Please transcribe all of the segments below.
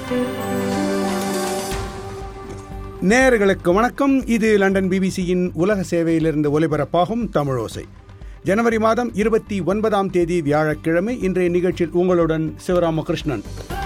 நேயர்களுக்கு வணக்கம். இது லண்டன் பிபிசியின் உலக சேவையிலிருந்து ஒலிபரப்பாகும் தமிழோசை. ஜனவரி மாதம் 29ஆம் தேதி வியாழக்கிழமை. இன்றைய நிகழ்ச்சியில் உங்களுடன் சிவராமகிருஷ்ணன்.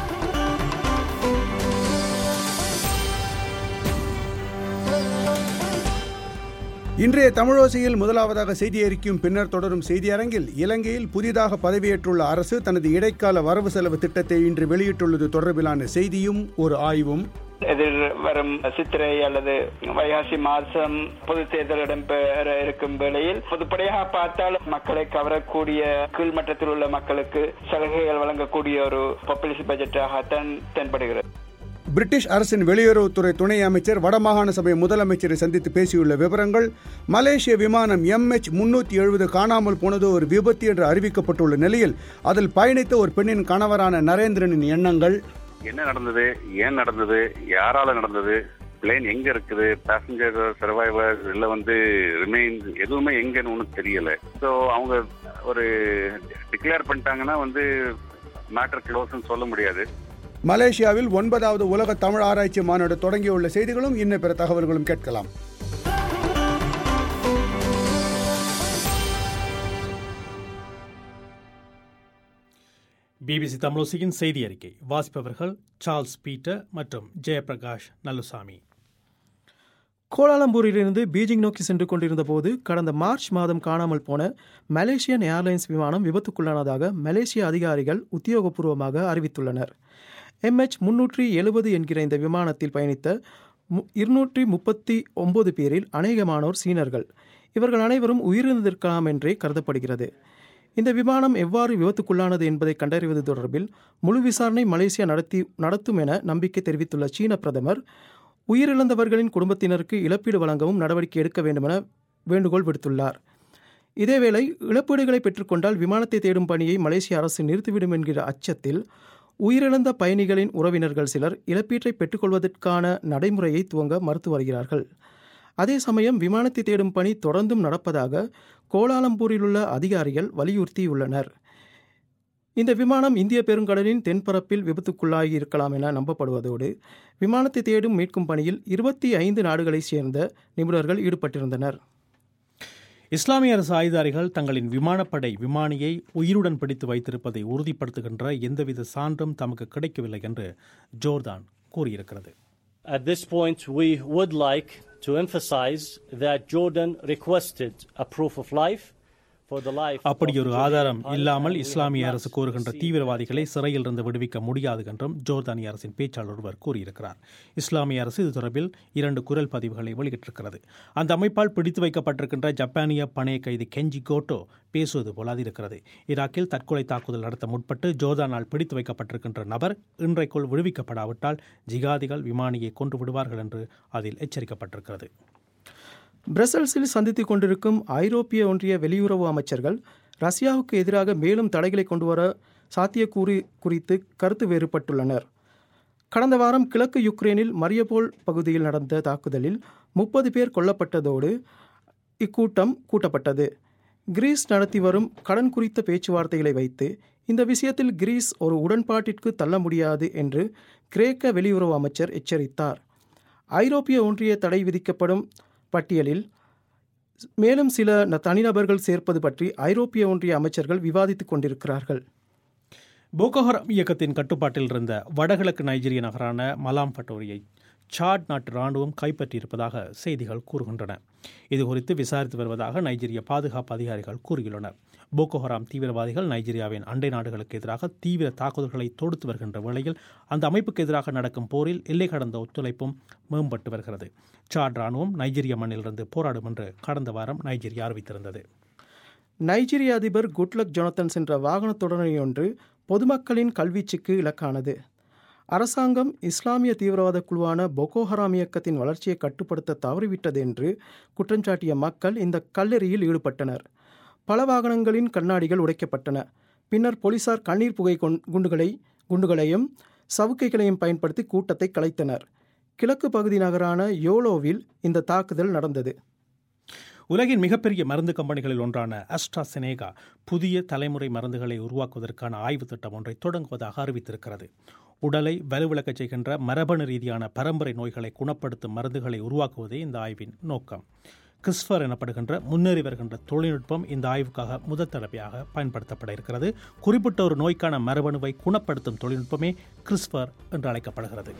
இன்றைய தமிழோசையில் முதலாவதாக செய்தி அறிக்கையும் பின்னர் தொடரும் செய்தி அரங்கில் இலங்கையில் புதிதாக பதவியேற்றுள்ள அரசு தனது இடைக்கால வரவு செலவு திட்டத்தை இன்று வெளியிட்டுள்ளது தொடர்பிலான செய்தியும் ஒரு ஆய்வும், எதிர் வரும் சித்திரை அல்லது வைகாசி மாதம் பொது தேர்தல் இடம்பெற இருக்கும் வேளையில் பொதுப்படையாக பார்த்தால் மக்களை கவரக்கூடிய கீழ்மட்டத்தில் உள்ள மக்களுக்கு சலுகைகள் வழங்கக்கூடிய ஒரு பாப்புலிஸ்ட் பட்ஜெட்டாகத்தான் தென்படுகிறது. பிரிட்டிஷ் அரசின் வெளியுறவுத்துறை துணை அமைச்சர் வடமாகாண சபை முதலமைச்சரை சந்தித்து பேசியுள்ள விவரங்கள், மலேசிய விமானம் MH370 காணாமல் போனது ஒரு விபத்து என்று அறிவிக்கப்பட்டுள்ள நிலையில் அதில் பயணித்த ஒரு பெண்ணின் கணவரான நரேந்திரனின் எண்ணங்கள், என்ன நடந்தது, ஏன் நடந்தது, யாரால நடந்தது, பிளேன் எங்க இருக்குது, பேசஞ்சர் சர்வைவர் இல்ல ரிமைன்ஸ் எதுவுமே எங்கன்னு ஒன்றும் தெரியல. ஸோ அவங்க ஒரு டிக்ளேர் பண்ணிட்டாங்கன்னா மேட்டர் க்ளோஸ்ன்னு சொல்ல முடியாது. மலேசியாவில் 9வது உலக தமிழ் ஆராய்ச்சி மாநாடு தொடங்கியுள்ள செய்திகளும் இன்னும் பிற தகவல்களும் கேட்கலாம். பிபிசி தமிழோசையின் செய்தி அறிக்கை வாசிப்பவர்கள் சார்ல்ஸ் பீட்டர் மற்றும் ஜெயபிரகாஷ் நல்லுசாமி. கோலாலம்பூரிலிருந்து பீஜிங் நோக்கி சென்று கொண்டிருந்த போது கடந்த மார்ச் மாதம் காணாமல் போன மலேசியன் ஏர்லைன்ஸ் விமானம் விபத்துக்குள்ளானதாக மலேசிய அதிகாரிகள் உத்தியோகபூர்வமாக அறிவித்துள்ளனர். MH370 என்கிற இந்த விமானத்தில் பயணித்த 239 பேரில் அநேகமானோர் சீனர்கள். இவர்கள் அனைவரும் உயிரிழந்திருக்கலாம் என்றே கருதப்படுகிறது. இந்த விமானம் எவ்வாறு விபத்துக்குள்ளானது என்பதை கண்டறிவது தொடர்பில் முழு விசாரணை மலேசியா நடத்தும் என நம்பிக்கை தெரிவித்துள்ள சீன பிரதமர், உயிரிழந்தவர்களின் குடும்பத்தினருக்கு இழப்பீடு வழங்கவும் நடவடிக்கை எடுக்க வேண்டுமென வேண்டுகோள் விடுத்துள்ளார். இதேவேளை இழப்பீடுகளை பெற்றுக்கொண்டால் விமானத்தை தேடும் பணியை மலேசிய அரசு நிறுத்திவிடும் என்கிற அச்சத்தில் உயிரிழந்த பயணிகளின் உறவினர்கள் சிலர் இழப்பீட்டை பெற்றுக்கொள்வதற்கான நடைமுறையை துவங்க மறுத்து வருகிறார்கள். அதே சமயம் விமானத்தை தேடும் பணி தொடர்ந்தும் நடப்பதாக கோலாலம்பூரில் உள்ள அதிகாரிகள் வலியுறுத்தியுள்ளனர். இந்த விமானம் இந்திய பெருங்கடலின் தென்பரப்பில் விபத்துக்குள்ளாகி இருக்கலாம் என நம்பப்படுவதோடு விமானத்தை தேடும் மீட்கும் பணியில் 25 நாடுகளைச் சேர்ந்த நிபுணர்கள் ஈடுபட்டிருந்தனர். இஸ்லாமிய அரசு ஆயுதாரிகள் தங்களின் விமானப்படை விமானியை உயிருடன் பிடித்து வைத்திருப்பதை உறுதிப்படுத்துகின்ற எந்தவித சான்றும் தமக்கு கிடைக்கவில்லை என்று ஜோர்தான் கூறியிருக்கிறது. At this point, we would like to emphasize that Jordan requested a proof of life. அப்படியொரு ஆதாரம் இல்லாமல் இஸ்லாமிய அரசு கூறுகின்ற தீவிரவாதிகளை சிறையிலிருந்து விடுவிக்க முடியாது என்றும் ஜோர்தானிய அரசின் பேச்சாளர் ஒருவர் கூறியிருக்கிறார். இஸ்லாமிய அரசு இது தொடர்பில் 2 குரல் பதிவுகளை வெளியிட்டிருக்கிறது. அந்த அமைப்பால் பிடித்து வைக்கப்பட்டிருக்கின்ற ஜப்பானிய பணைய கைதி கெஞ்சி கோட்டோ பேசுவது போலாது இருக்கிறது. ஈராக்கில் தற்கொலை தாக்குதல் நடத்த முற்பட்டு ஜோர்தானால் பிடித்து வைக்கப்பட்டிருக்கின்ற நபர் இன்றைக்குள் விடுவிக்கப்படாவிட்டால் ஜிகாதிகள் விமானியை கொன்று விடுவார்கள் என்று அதில் எச்சரிக்கப்பட்டிருக்கிறது. பிரசல்ஸில் சந்தித்துக் கொண்டிருக்கும் ஐரோப்பிய ஒன்றிய வெளியுறவு அமைச்சர்கள் ரஷ்யாவுக்கு எதிராக மேலும் தடைகளை கொண்டுவர சாத்தியக்கூறு குறித்து கருத்து வேறுபட்டுள்ளனர். கடந்த வாரம் கிழக்கு யுக்ரைனில் மரியபோல் பகுதியில் நடந்த தாக்குதலில் 30 பேர் கொல்லப்பட்டதோடு இக்கூட்டம் கூட்டப்பட்டது. கிரீஸ் நடத்தி வரும் கடன் குறித்த பேச்சுவார்த்தைகளை வைத்து இந்த விஷயத்தில் கிரீஸ் ஒரு உடன்பாட்டிற்கு தள்ள முடியாது என்று கிரேக்க வெளியுறவு அமைச்சர் எச்சரித்தார். ஐரோப்பிய ஒன்றிய தடை விதிக்கப்படும் பட்டியலில் மேலும் சில தனிநபர்கள் சேர்ப்பது பற்றி ஐரோப்பிய ஒன்றிய அமைச்சர்கள் விவாதித்துக் கொண்டிருக்கிறார்கள். போகோ ஹராம் இயக்கத்தின் கட்டுப்பாட்டில் இருந்த வடகிழக்கு நைஜீரிய நகரான மலாம் பட்டோரியை சாட் நாட்டு இராணுவம் கைப்பற்றியிருப்பதாக செய்திகள் கூறுகின்றன. இதுகுறித்து விசாரித்து வருவதாக நைஜீரிய பாதுகாப்பு அதிகாரிகள் கூறியுள்ளனர். போகோ ஹராம் தீவிரவாதிகள் நைஜீரியாவின் அண்டை நாடுகளுக்கு எதிராக தீவிர தாக்குதல்களை தொடுத்து வருகின்ற வேளையில் அந்த அமைப்புக்கு எதிராக நடக்கும் போரில் எல்லை கடந்த ஒத்துழைப்பும் மேம்பட்டு வருகிறது. சாட் இராணுவம் நைஜீரிய மண்ணிலிருந்து போராடும் என்று கடந்த வாரம் நைஜீரியா அறிவித்திருந்தது. நைஜீரிய அதிபர் குட்லக் ஜொனத்தன் சென்ற வாகன தொடரொன்று பொதுமக்களின் கல்வீச்சுக்கு இலக்கானது. அரசாங்கம் இஸ்லாமிய தீவிரவாத குழுவான போகோ ஹராம் இயக்கத்தின் வளர்ச்சியை கட்டுப்படுத்த தவறிவிட்டது என்று குற்றஞ்சாட்டிய மக்கள் இந்த கல்லெறியில் ஈடுபட்டனர். பல வாகனங்களின் கண்ணாடிகள் உடைக்கப்பட்டன. பின்னர் போலீசார் கண்ணீர் புகை குண்டுகளையும் சவுக்கைகளையும் பயன்படுத்தி கூட்டத்தை கலைத்தனர். கிழக்கு பகுதி நகரான யோலோவில் இந்த தாக்குதல் நடந்தது. உலகின் மிகப்பெரிய மருந்து கம்பெனிகளில் ஒன்றான அஸ்ட்ராசெனேகா புதிய தலைமுறை மருந்துகளை உருவாக்குவதற்கான ஆய்வு திட்டம் ஒன்றை தொடங்குவதாக அறிவித்திருக்கிறது. உடலை வலுவிழக்கச் செய்கின்ற மரபணு ரீதியான பரம்பரை நோய்களை குணப்படுத்தும் மருந்துகளை உருவாக்குவதே இந்த ஆய்வின் நோக்கம். கிறிஸ்பர் எனப்படுகின்ற முன்னேறி வருகின்ற தொழில்நுட்பம் இந்த ஆய்வுக்காக முதல் தடவையாக பயன்படுத்தப்பட இருக்கிறது. குறிப்பிட்ட ஒரு நோய்க்கான மரபணுவை குணப்படுத்தும் தொழில்நுட்பமே கிறிஸ்பர் என்று அழைக்கப்படுகிறது.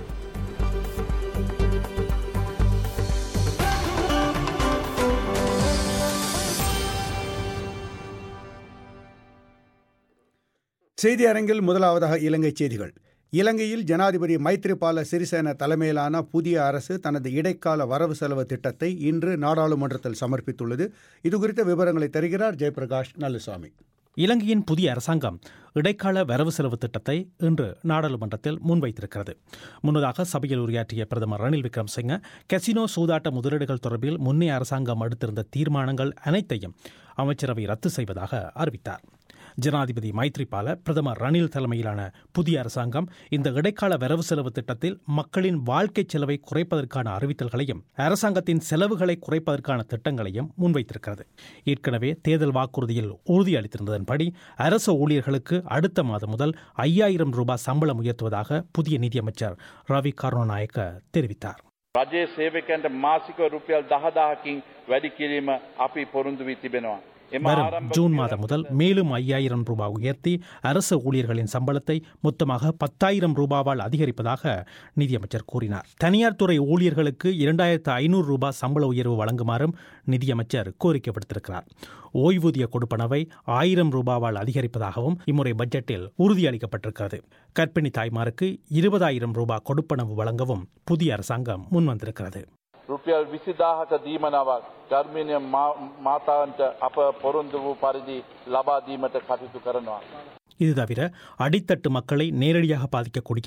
செய்தி அரங்கில் முதலாவதாக இலங்கை செய்திகள். இலங்கையில் ஜனாதிபதி மைத்ரிபால சிறிசேன தலைமையிலான புதிய அரசு தனது இடைக்கால வரவு செலவு திட்டத்தை இன்று நாடாளுமன்றத்தில் சமர்ப்பித்துள்ளது. இதுகுறித்த விவரங்களை தருகிறார் ஜெயபிரகாஷ் நல்லுசாமி. இலங்கையின் புதிய அரசாங்கம் இடைக்கால வரவு செலவு திட்டத்தை இன்று நாடாளுமன்றத்தில் முன்வைத்திருக்கிறது. முன்னதாக சபையில் உரையாற்றிய பிரதமர் ரணில் விக்ரமசிங்க கசினோ சூதாட்ட முதலீடுகள் தொடர்பில் முன்னைய அரசாங்கம் எடுத்திருந்த தீர்மானங்கள் அனைத்தையும் அமைச்சரவை ரத்து செய்வதாக அறிவித்தார். ஜனாதிபதி மைத்ரிபால பிரதமர் ரணில் தலைமையிலான புதிய அரசாங்கம் இந்த இடைக்கால வரவு செலவு திட்டத்தில் மக்களின் வாழ்க்கை செலவை குறைப்பதற்கான அறிவித்தல்களையும் அரசாங்கத்தின் செலவுகளை குறைப்பதற்கான திட்டங்களையும் முன்வைத்திருக்கிறது. ஏற்கனவே தேர்தல் வாக்குறுதியில் உறுதியளித்திருந்ததன்படி அரசு ஊழியர்களுக்கு அடுத்த மாதம் முதல் 5000 ரூபாய் சம்பளம் உயர்த்துவதாக புதிய நிதியமைச்சர் ரவி கருணாநாயக்க தெரிவித்தார். රජයේ සේවකයන්ට මාසික රුපියල් 10,000කින් වැඩි කිරීම අපි පොරොන්දු වී තිබෙනවා. வரும் ஜூன் மாதம் முதல் மேலும் 5000 ரூபாய் உயர்த்தி அரசு ஊழியர்களின் சம்பளத்தை மொத்தமாக 10,000 ரூபாவால் அதிகரிப்பதாக நிதியமைச்சர் கூறினார். தனியார் துறை ஊழியர்களுக்கு 2500 ரூபாய் சம்பள உயர்வு வழங்குமாறும் நிதியமைச்சர் கோரிக்கை விடுத்திருக்கிறார். ஓய்வூதிய கொடுப்பனவை 1000 ரூபாவால் அதிகரிப்பதாகவும் இம்முறை பட்ஜெட்டில் உறுதியளிக்கப்பட்டிருக்கிறது. கர்ப்பிணி தாய்மாருக்கு 20,000 ரூபாய் கொடுப்பனவு வழங்கவும் புதிய அரசாங்கம் முன்வந்திருக்கிறது. රුපියල් 20,000ක දීමනාවක් ගර්භිණී මාතාවන්ට අප පොරොන්දු වූ පරිදි ලබා දීමට කටයුතු කරනවා. இது தவிர அடித்தட்டு மக்களை நேரடியாக பாதிக்கக்கூடிய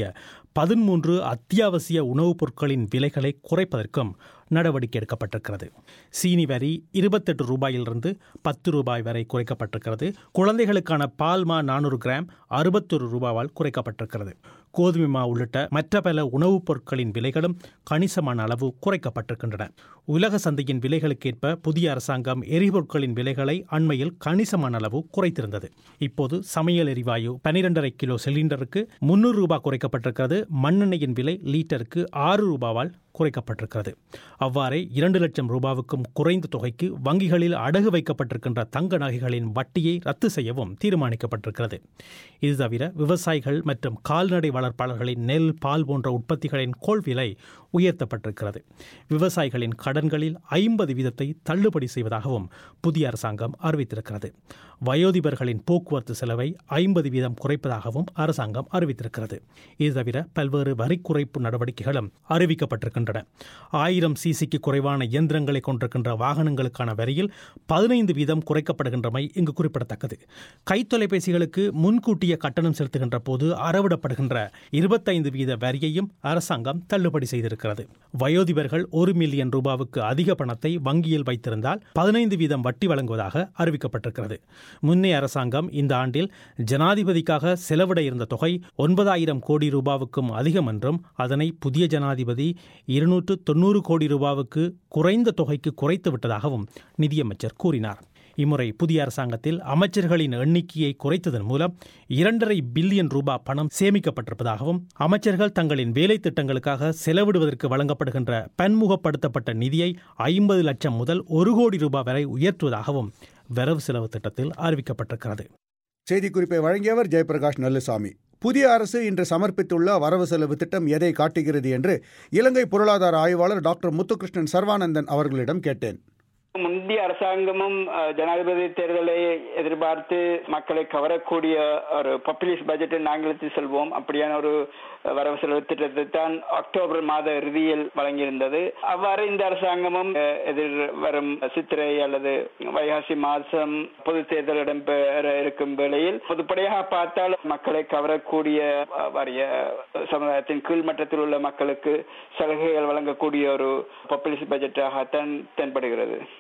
13 அத்தியாவசிய உணவுப் பொருட்களின் விலைகளை குறைப்பதற்கும் நடவடிக்கை எடுக்கப்பட்டிருக்கிறது. சீனி வரி 28 ரூபாயிலிருந்து 10 ரூபாய் வரை குறைக்கப்பட்டிருக்கிறது. குழந்தைகளுக்கான பால்மா 400 கிராம் 61 ரூபாவால் குறைக்கப்பட்டிருக்கிறது. கோதுமை மா உள்ளிட்ட மற்ற பல உணவுப் பொருட்களின் விலைகளும் கணிசமான அளவு குறைக்கப்பட்டிருக்கின்றன. உலக சந்தையின் விலைகளுக்கேற்ப புதிய அரசாங்கம் எரிபொருட்களின் விலைகளை அண்மையில் கணிசமான அளவு குறைத்திருந்தது. இப்போது சமையல் எரிவாயு 12.5 கிலோ சிலிண்டருக்கு 300 ரூபாய் குறைக்கப்பட்டிருக்கிறது. மண்ணெண்ணெயின் விலை லீட்டருக்கு 6 ரூபாவால் குறைக்கப்பட்டிருக்கிறது. அவ்வாறே 2 லட்சம் ரூபாவுக்கும் குறைந்த தொகைக்கு வங்கிகளில் அடகு வைக்கப்பட்டிருக்கின்ற தங்க நகைகளின் வட்டியை ரத்து செய்யவும் தீர்மானிக்கப்பட்டிருக்கிறது. இது தவிர விவசாயிகள் மற்றும் கால்நடை வளர்ப்பாளர்களின் நெல், பால் போன்ற உற்பத்திகளின் கொள்விலை உயர்த்தப்பட்டிருக்கிறது. விவசாயிகளின் கடன்களில் 50% தள்ளுபடி செய்வதாகவும் புதிய அரசாங்கம் அறிவித்திருக்கிறது. வயோதிபர்களின் போக்குவரத்து செலவை 50% குறைப்பதாகவும் அரசாங்கம் அறிவித்திருக்கிறது. இது தவிர பல்வேறு வரி குறைப்பு நடவடிக்கைகளும் அறிவிக்கப்பட்டிருக்கின்றன. 1000 சிசிக்கு குறைவான இயந்திரங்களை கொண்டிருக்கின்ற வாகனங்களுக்கான வரியில் 15% குறைக்கப்படுகின்றமை இங்கு குறிப்பிடத்தக்கது. கைத்தொலைபேசிகளுக்கு முன்கூட்டிய கட்டணம் செலுத்துகின்ற போது அறவிடப்படுகின்ற 25% வரியையும் அரசாங்கம் தள்ளுபடி செய்திருக்கிறது. வயோதிபர்கள் 1 மில்லியன் ரூபாவுக்கு அதிக பணத்தை வங்கியில் வைத்திருந்தால் 15% வட்டி வழங்குவதாக அறிவிக்கப்பட்டிருக்கிறது. முன்னைய அரசாங்கம் இந்த ஆண்டில் ஜனாதிபதிக்காக செலவிட இருந்த தொகை 9,000 கோடி ரூபாவுக்கும் அதிகம் என்றும் அதனை புதிய ஜனாதிபதி 290 கோடி ரூபாவுக்கு குறைந்த தொகைக்கு குறைத்து விட்டதாகவும் நிதியமைச்சர் கூறினார். இம்முறை புதிய அரசாங்கத்தில் அமைச்சர்களின் எண்ணிக்கையை குறைத்ததன் மூலம் 2.5 பில்லியன் ரூபாய் பணம் சேமிக்கப்பட்டிருப்பதாகவும் அமைச்சர்கள் தங்களின் வேலை திட்டங்களுக்காக செலவிடுவதற்கு வழங்கப்படுகின்ற பன்முகப்படுத்தப்பட்ட நிதியை 50 லட்சம் முதல் 1 கோடி ரூபாய் வரை உயர்த்துவதாகவும் வரவு செலவு திட்டத்தில் அறிவிக்கப்பட்டிருக்கிறது. செய்திக்குறிப்பை வழங்கியவர் ஜெயபிரகாஷ் நல்லுசாமி. புதிய அரசு இன்று சமர்ப்பித்துள்ள வரவு செலவு திட்டம் எதை காட்டுகிறது என்று இலங்கை பொருளாதார ஆய்வாளர் டாக்டர் முத்துகிருஷ்ணன் சர்வானந்தன் அவர்களிடம் கேட்டேன். முந்தைய அரசாங்கமும் ஜனாதிபதி தேர்தலை எதிர்பார்த்து மக்களை கவரக்கூடிய ஒரு பாப்புலிஸ்ட் பட்ஜெட் ஆங்கிலத்தில் சொல்வோம், அப்படியான ஒரு வரவு செலவு திட்டத்தை தான் அக்டோபர் மாத இறுதியில் வழங்கியிருந்தது. அவ்வாறு இந்த அரசாங்கமும் எதிர் வரும் சித்திரை அல்லது வைகாசி மாதம் பொது தேர்தல் இடம்பெற இருக்கும் வேளையில் பொதுப்படையாக பார்த்தால் மக்களை கவரக்கூடிய வறிய சமுதாயத்தின் கீழ்மட்டத்தில் உள்ள மக்களுக்கு சலுகைகள் வழங்கக்கூடிய ஒரு பாப்புலிஸ்ட் பட்ஜெட்டாகத்தான் தென்படுகிறது.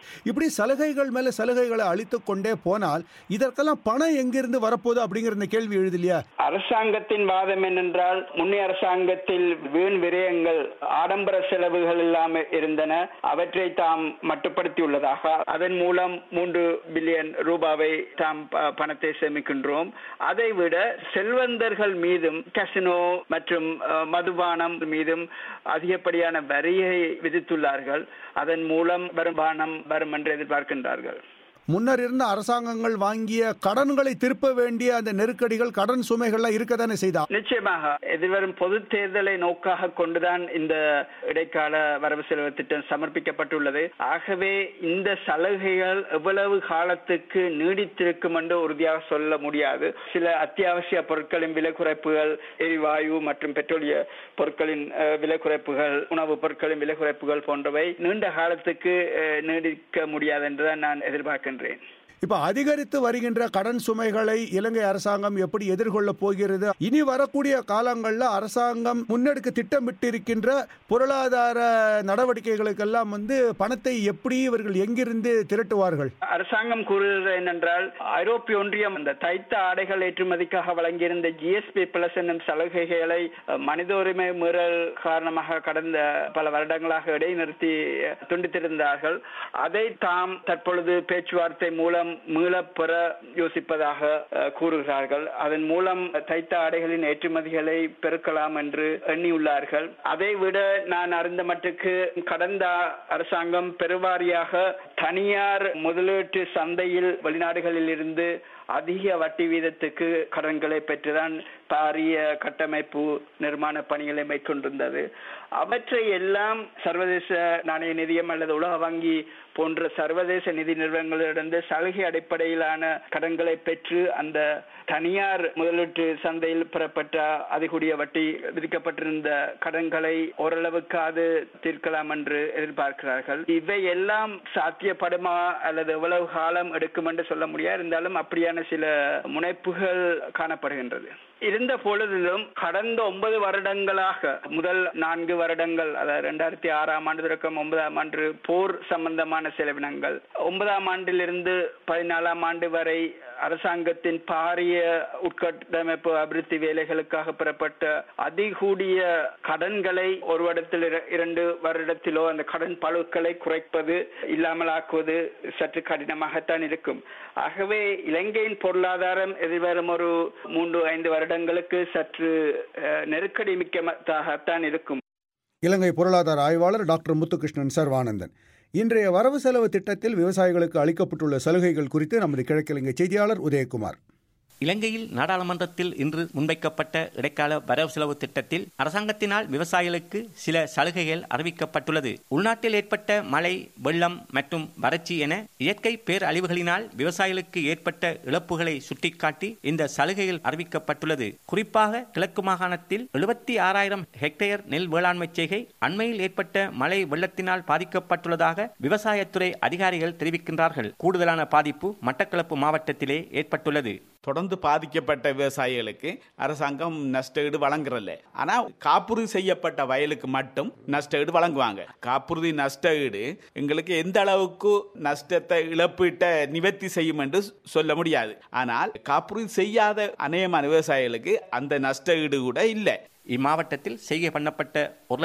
இப்படி சலுகைகள் மேல சலுகைகளை அளித்து கொண்டே போனால் இதற்கெல்லாம் பணம் எங்கிருந்து வரப்போகுது அப்படிங்கிற இந்த கேள்வி எழுதலையா? அரசாங்கத்தின் வாதம் என்னென்றால், முன்னைய அரசாங்கத்தில் வீண் விரயங்கள், ஆடம்பர செலவுகள் இல்லாமல் இருந்தன, அவற்றை தாம் மட்டுப்படுத்தியுள்ளதாக, அதன் மூலம் 3 பில்லியன் ரூபாவை தாம் பணத்தை சேமிக்கின்றோம். அதைவிட செல்வந்தர்கள் மீதும் கசினோ மற்றும் மதுபானம் மீதும் அதிகப்படியான வரியை விதித்துள்ளார்கள். அதன் மூலம் வருமானம் வரும் என்று எதிர்பார்க்கின்றார்கள். முன்னர் இருந்த அரசாங்கங்கள் வாங்கிய கடன்களை திருப்ப வேண்டிய அந்த நெருக்கடிகள், கடன் சுமைகள்லாம் இருக்கத்தானே செய்தா? நிச்சயமாக எதிர்வரும் பொது தேர்தலை நோக்காக கொண்டுதான் இந்த இடைக்கால வரவு செலவு திட்டம் சமர்ப்பிக்கப்பட்டுள்ளது. ஆகவே இந்த சலுகைகள் எவ்வளவு காலத்துக்கு நீடித்திருக்கும் என்று உறுதியாக சொல்ல முடியாது. சில அத்தியாவசிய பொருட்களின் விலை குறைப்புகள், எரிவாயு மற்றும் பெட்ரோலிய பொருட்களின் விலை குறைப்புகள், உணவுப் பொருட்களின் விலை குறைப்புகள் போன்றவை நீண்ட காலத்துக்கு நீடிக்க முடியாது என்றுதான் நான் எதிர்பார்க்கின்றேன். இப்ப அதிகரித்து வருகின்ற கடன் சுமைகளை இலங்கை அரசாங்கம் எப்படி எதிர்கொள்ள போகிறது? இனி வரக்கூடிய காலங்களில் அரசாங்கம் முன்னெடுக்க திட்டமிட்டிருக்கின்ற பொருளாதார நடவடிக்கைகளுக்கெல்லாம் பணத்தை எப்படி இவர்கள் எங்கிருந்து திரட்டுவார்கள்? அரசாங்கம் கூறுகிறது என்னென்றால், ஐரோப்பிய ஒன்றியம் அந்த தைத்த ஆடைகள் ஏற்றுமதிக்காக வழங்கியிருந்த GSP பிளஸ் என்னும் சலுகைகளை மனித உரிமை மீறல் காரணமாக கடந்த பல வருடங்களாக இடைநிறுத்தி துண்டித்திருந்தார்கள். அதை தாம் தற்பொழுது பேச்சுவார்த்தை மூலம் மீளப்பெற யோசிப்பதாக கூறுகிறார்கள். அதன் மூலம் தைத்த ஆடைகளின் ஏற்றுமதிகளை பெருக்கலாம் என்று எண்ணியுள்ளார்கள். அதைவிட நான் அறிந்த மட்டுக்கு கடந்த அரசாங்கம் பெருவாரியாக தனியார் முதலீட்டு சந்தையில் வெளிநாடுகளில் இருந்து அதிக வட்டி வீதத்துக்கு கடன்களை பெற்றுதான் பாரிய கட்டமைப்பு நிர்மாண பணிகளை மேற்கொண்டிருந்தது. அவற்றை எல்லாம் சர்வதேச நாணய நிதியம் அல்லது உலக வங்கி போன்ற சர்வதேச நிதி நிறுவனங்களிலிருந்து சலுகை அடிப்படையிலான கடன்களை பெற்று அந்த தனியார் முதலீட்டு சந்தையில் பெறப்பட்ட அதிகூடிய வட்டி விதிக்கப்பட்டிருந்த கடன்களை ஓரளவுக்காவது தீர்க்கலாம் என்று எதிர்பார்க்கிறார்கள். இவை எல்லாம் சாத்தியப்படுமா அல்லது எவ்வளவு காலம் எடுக்கும் என்று சொல்ல முடியாது. இருந்தாலும் அப்படியான சில முனைப்புகள் காணப்படுகின்றது. இருந்த பொழுதிலும் கடந்த 9 வருடங்களாக, முதல் 4 வருடங்கள், அதாவது 2006ஆம் ஆண்டு தொடக்கம் 9ஆம் ஆண்டு போர் சம்பந்தமான செலவினங்கள், 9ஆம் ஆண்டிலிருந்து 14ஆம் ஆண்டு வரை அரசாங்கத்தின் பாரிய உட்கட்டமைப்பு அபிவிருத்தி வேலைகளுக்காக பெறப்பட்ட அதிகூடிய கடன்களை ஒரு வருடத்தில் 2 வருடத்திலோ அந்த கடன் பழுக்களை குறைப்பது, இல்லாமலாக்குவது சற்று கடினமாகத்தான் இருக்கும். ஆகவே இலங்கையின் பொருளாதாரம் எதிர்வரும் ஒரு 3-5 வருடங்களுக்கு சற்று நெருக்கடி மிக்கதாகத்தான் இருக்கும். இலங்கை பொருளாதார ஆய்வாளர் டாக்டர் முத்துகிருஷ்ணன் சர்வானந்தன். இன்றைய வரவு செலவு திட்டத்தில் விவசாயிகளுக்கு அளிக்கப்பட்டுள்ள சலுகைகள் குறித்து நமது கிழக்கிழங்கை செய்தியாளர் உதயகுமார். இலங்கையில் நாடாளுமன்றத்தில் இன்று முன்வைக்கப்பட்ட இடைக்கால வரவு செலவு திட்டத்தில் அரசாங்கத்தினால் விவசாயிகளுக்கு சில சலுகைகள் அறிவிக்கப்பட்டுள்ளது. உள்நாட்டில் ஏற்பட்ட மழை, வெள்ளம் மற்றும் வறட்சி என இயற்கை பேரழிவுகளினால் விவசாயிகளுக்கு ஏற்பட்ட இழப்புகளை சுட்டிக்காட்டி இந்த சலுகைகள் அறிவிக்கப்பட்டுள்ளது. குறிப்பாக கிழக்கு மாகாணத்தில் 76,000 ஹெக்டேர் நெல் வேளாண்மை செய்கை அண்மையில் ஏற்பட்ட மழை வெள்ளத்தினால் பாதிக்கப்பட்டுள்ளதாக விவசாயத்துறை அதிகாரிகள் தெரிவிக்கின்றார்கள். கூடுதலான பாதிப்பு மட்டக்களப்பு மாவட்டத்திலே ஏற்பட்டுள்ளது. தொடர்ந்து பாதிக்கப்பட்ட விவசாயிகளுக்கு அரசாங்கம் நஷ்டஈடு வழங்குறதில்ல. ஆனால் காப்புறுதி செய்யப்பட்ட வயலுக்கு மட்டும் நஷ்டஈடு வழங்குவாங்க. காப்புறுதி நஷ்டஈடு எங்களுக்கு எந்த அளவுக்கு நஷ்டத்தை இழப்பீட்டை நிவர்த்தி செய்யும் என்று சொல்ல முடியாது. ஆனால் காப்புறுதி செய்யாத அநேகமான விவசாயிகளுக்கு அந்த நஷ்டஈடு கூட இல்லை. இம்மாவட்டத்தில் செய்கை பண்ணப்பட்ட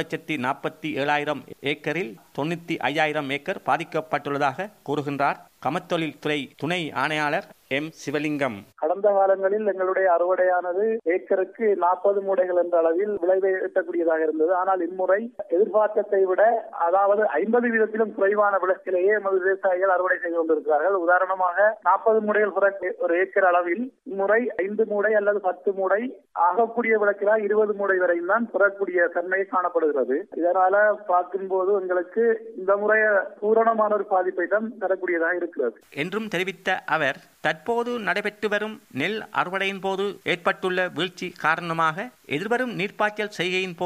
1,47,000 ஏக்கரில் 95,000 ஏக்கர் பாதிக்கப்பட்டுள்ளதாக கூறுகின்றார் கமத்தொழில் துறை துணை ஆணையாளர் எம். சிவலிங்கம். கடந்த காலங்களில் எங்களுடைய அறுவடையானது ஏக்கருக்கு 40 மூடைகள் என்ற அளவில் விளைவை எட்டக்கூடியதாக இருந்தது. ஆனால் இம்முறை எதிர்பார்த்ததை விட, அதாவது 50% குறைவான விளக்கிலேயே எமது விவசாயிகள் அறுவடை செய்து கொண்டிருக்கிறார்கள். உதாரணமாக 40 மூடைகள் ஒரு ஏக்கர் அளவில் இம்முறை 5 மூடை அல்லது 10 மூடை, ஆகக்கூடிய விளக்கிலால் 20 மூடை வரையும் தான் பெறக்கூடிய தன்மை காணப்படுகிறது. இதனால பார்க்கும்போது எங்களுக்கு இந்த முறை பூரணமான ஒரு பாதிப்பை தான் தரக்கூடியதாக இருக்கிறது என்றும் தெரிவித்த அவர், தற்போது நடைபெற்று வரும் நெல் அறுவடையின் போது ஏற்பட்டுள்ள வீழ்ச்சி காரணமாக எதிர்வரும் நீர்ப்பாய்ச்சல் செய்கையின் போது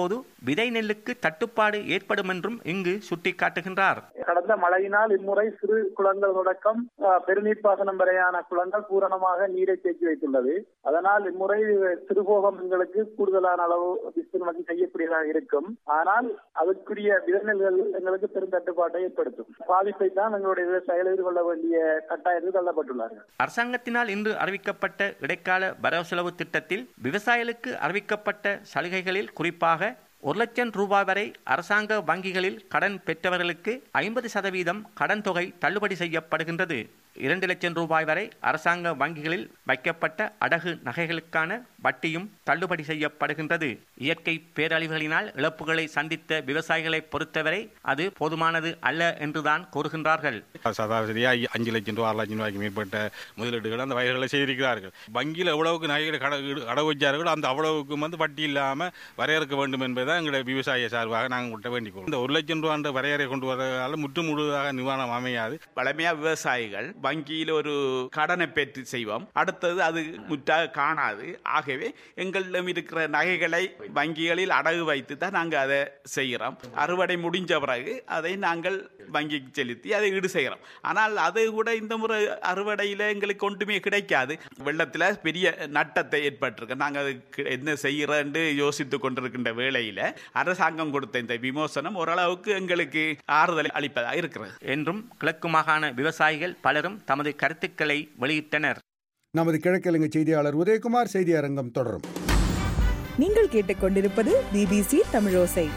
விதை நெல்லுக்கு தட்டுப்பாடு ஏற்படும் என்றும் இங்கு சுட்டிக்காட்டுகின்றார். கடந்த மழையினால் இம்முறை சிறு குளங்கள் தொடக்கம் பெருநீர் பாசனம் வரையான குளங்கள் பூரணமாக நீரை தேக்கி வைத்துள்ளது. அதனால் இம்முறை சிறுபோகங்களுக்கு கூடுதலான அளவு விஸ்தீர்ணம் செய்யக்கூடியதாக இருக்கும். ஆனால் அதற்குரிய விதைநெல்கள் எங்களுக்கு பெரும் தட்டுப்பாட்டை ஏற்படுத்தும். பாதிப்பை தான் எங்களுடைய விவசாயிகள் எதிர்கொள்ள வேண்டிய கட்டாயத்தில் தள்ளப்பட்டுள்ளார்கள். அரசாங்கத்தினால் இன்று அறிவிக்கப்பட்ட இடைக்கால வரவு செலவு திட்டத்தில் விவசாயிகளுக்கு அறிவிக்கப்பட்ட சலுகைகளில் குறிப்பாக 1 லட்சம் ரூபாய் வரை அரசாங்க வங்கிகளில் கடன் பெற்றவர்களுக்கு 50% கடன் தொகை தள்ளுபடி செய்யப்படுகின்றது. 2 லட்சம் ரூபாய் வரை அரசாங்க வங்கிகளில் வைக்கப்பட்ட அடகு நகைகளுக்கான வட்டியும் தள்ளுபடி செய்யப்படுகின்றது. இயற்கை பேரழிவுகளினால் இழப்புகளை சந்தித்த விவசாயிகளை பொறுத்தவரை அது போதுமானது அல்ல என்றுதான் கூறுகின்றார்கள். சராசரியாக 5 லட்சம் ரூபாய் 6 லட்சம் ரூபாய்க்கு மேற்பட்ட முதலீடுகள் அந்த வயல்களை செய்திருக்கிறார்கள். வங்கியில் எவ்வளவுக்கு நகைகளை அடகு வச்சார்கள் அந்த அவ்வளவுக்கு வட்டி இல்லாமல் வரையறுக்க வேண்டும் என்பதுதான் எங்களுடைய விவசாய சார்பாக நாங்கள் விட்ட வேண்டிக்கொள்வோம். இந்த 1 லட்சம் ரூபாய் வரையறை கொண்டு வரதால் முற்று முழுதாக நிவாரணம் அமையாது. பழமையா விவசாயிகள் வங்கியில் ஒரு கடனை பெற்று செய்வோம், அடுத்தது அது முற்றாக காணாது. ஆகவே எங்களிடம் இருக்கிற நகைகளை வங்கிகளில் அடகு வைத்து தான் நாங்கள் அதை செய்கிறோம். அறுவடை முடிஞ்ச பிறகு அதை நாங்கள் வங்கிக்கு செலுத்தி அதை ஈடு செய்கிறோம். ஆனால் அது கூட இந்த முறை அறுவடையில் எங்களுக்கு ஒன்றுமே கிடைக்காது. வெள்ளத்தில் பெரிய நட்டத்தை ஏற்பட்டிருக்கு. நாங்கள் அது என்ன செய்கிறோன்னு யோசித்து கொண்டிருக்கின்ற வேளையில் அரசாங்கம் கொடுத்த இந்த விமோசனம் ஓரளவுக்கு எங்களுக்கு ஆறுதல் அளிப்பதாக இருக்கிறது என்றும் கிழக்கு மாகாண விவசாயிகள் பலரும் தமது கருத்துக்களை வெளியிட்டனர். நமது கிழக்கிழங்கை செய்தியாளர் உதயகுமார் செய்தி அரங்கம் தொடரும். நீங்கள் கேட்டுக்கொண்டிருப்பது BBC தமிழோசை.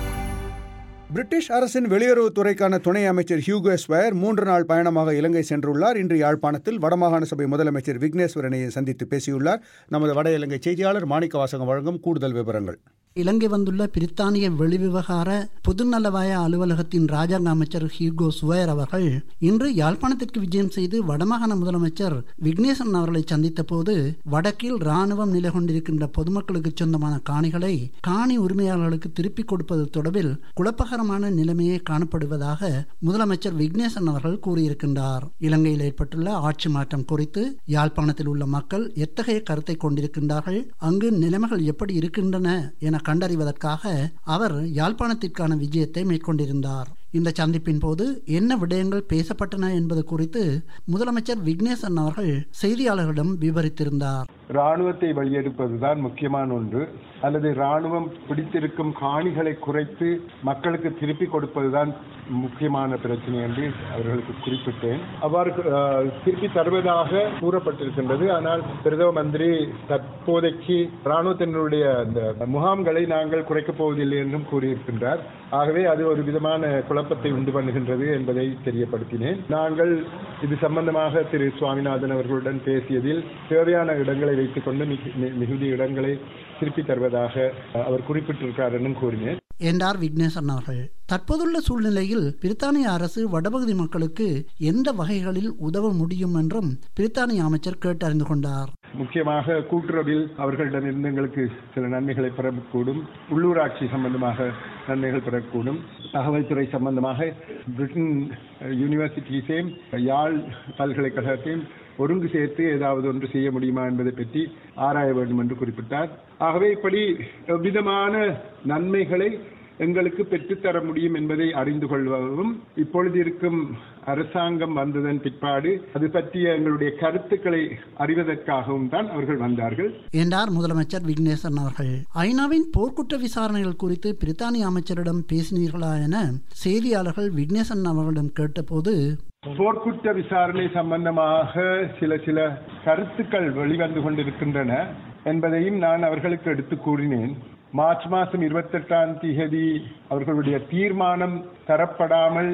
பிரிட்டிஷ் அரசின் வெளியுறவுத்துறைக்கான துணை அமைச்சர் ஹியூகோ ஸ்வயர் 3 நாள் பயணமாக இலங்கை சென்றுள்ளார். இன்று யாழ்ப்பாணத்தில் வடமாகாண சபை முதலமைச்சர் விக்னேஸ்வரனை சந்தித்து பேசியுள்ளார். நமது வட இலங்கை செய்தியாளர் மாணிக்க வாசகம் வழங்கும் கூடுதல் விவரங்கள். இலங்கை வந்துள்ள பிரித்தானிய வெளிவிவகார பொதுநலவாய அலுவலகத்தின் ராஜாங்க அமைச்சர் ஹியூகோ ஸ்வயர் அவர்கள் இன்று யாழ்ப்பாணத்திற்கு விஜயம் செய்து வடமாகாண முதலமைச்சர் விக்னேஸ்வரன் அவர்களை சந்தித்த போது வடக்கில் இராணுவம் நிலை கொண்டிருக்கின்ற பொதுமக்களுக்கு சொந்தமான காணிகளை காணி உரிமையாளர்களுக்கு திருப்பிக் கொடுப்பது தொடர்பில் குழப்பகரமான நிலைமையே காணப்படுவதாக முதலமைச்சர் விக்னேஸ்வரன் அவர்கள் கூறியிருக்கின்றார். இலங்கையில் ஏற்பட்டுள்ள ஆட்சி மாற்றம் குறித்து யாழ்ப்பாணத்தில் உள்ள மக்கள் எத்தகைய கருத்தை கொண்டிருக்கின்றார்கள், அங்கு நிலைமைகள் எப்படி இருக்கின்றன என கண்டறிவதற்காக அவர் யாழ்ப்பாணத்திற்கான விஜயத்தை மேற்கொண்டிருந்தார். இந்த சந்திப்பின் போது என்ன விடயங்கள் பேசப்பட்டன என்பது குறித்து முதலமைச்சர் விக்னேஸ்வரன் அவர்கள் செய்தியாளர்களிடம் விவரித்திருந்தார். இராணுவத்தை வெளியெடுப்பதுதான் முக்கியமான ஒன்று, அல்லது இராணுவம் பிடித்திருக்கும் காணிகளை குறைத்து மக்களுக்கு திருப்பி கொடுப்பதுதான் முக்கியமான பிரச்சனை என்று அவர்களுக்கு குறிப்பிட்டேன். அவ்வாறு திருப்பி தருவதாக கூறப்பட்டிருக்கின்றது. ஆனால் பிரதம மந்திரி தற்போதைக்கு இராணுவத்தினுடைய அந்த முகாம்களை நாங்கள் குறைக்கப் போவதில்லை என்றும் கூறியிருக்கின்றார். ஆகவே அது ஒரு விதமான குழப்பத்தை உண்டு பண்ணுகின்றது என்பதை தெரியப்படுத்தினேன். நாங்கள் இது சம்பந்தமாக திரு சுவாமிநாதன் அவர்களுடன் பேசியதில் தேவையான இடங்களை வைத்துக் கொண்டு மிகுதி இடங்களை திருப்பி தருவதாக அவர் குறிப்பிட்டிருக்கிறார் என்றும் கூறினேன் என்றார் விக்னேஸ்வரன் அவர்கள். தற்போதுள்ள சூழ்நிலையில் பிரித்தானிய அரசு வடபகுதி மக்களுக்கு எந்த வகைகளில் உதவ முடியும் என்றும் பிரித்தானிய அமைச்சர் கேட்டறிந்து கொண்டார். முக்கியமாக கூட்டுறவில் அவர்களிடமிருந்து எங்களுக்கு சில நன்மைகளை பெறக்கூடும், உள்ளூராட்சி சம்பந்தமாக நன்மைகள் பெறக்கூடும், தகவல் துறை சம்பந்தமாக பிரிட்டன் யூனிவர்சிட்டிஸையும் யாழ் பல்கலைக்கழகத்தையும் ஒருங்கு சேர்த்து ஏதாவது ஒன்று செய்ய முடியுமா என்பதை பற்றி ஆராய வேண்டும் என்று குறிப்பிட்டார். ஆகவே இப்படி எவ்விதமான நன்மைகளை எங்களுக்கு பெற்றுத்தர முடியும் என்பதை அறிந்து கொள்வதும், இப்பொழுது இருக்கும் அரசாங்கம் வந்ததன் பிற்பாடு அது பற்றிய எங்களுடைய கருத்துக்களை அறிவதற்காகவும் தான் அவர்கள் வந்தார்கள் என்றார் முதலமைச்சர் விக்னேஸ்வரன் அவர்கள். ஐநாவின் போர்க்குற்ற விசாரணைகள் குறித்து பிரித்தானிய அமைச்சரிடம் பேசினீர்களா என செய்தியாளர்கள் விக்னேஸ்வரன் அவர்களிடம் கேட்டபோது, போர்க்குற்ற விசாரணை சம்பந்தமாக சில கருத்துக்கள் வெளிவந்து கொண்டிருக்கின்றன என்பதையும் நான் அவர்களுக்கு எடுத்து கூறினேன். மார்ச் மாதம் 28ஆம் தேதி அவர்களுடைய தீர்மானம் தரப்படாமல்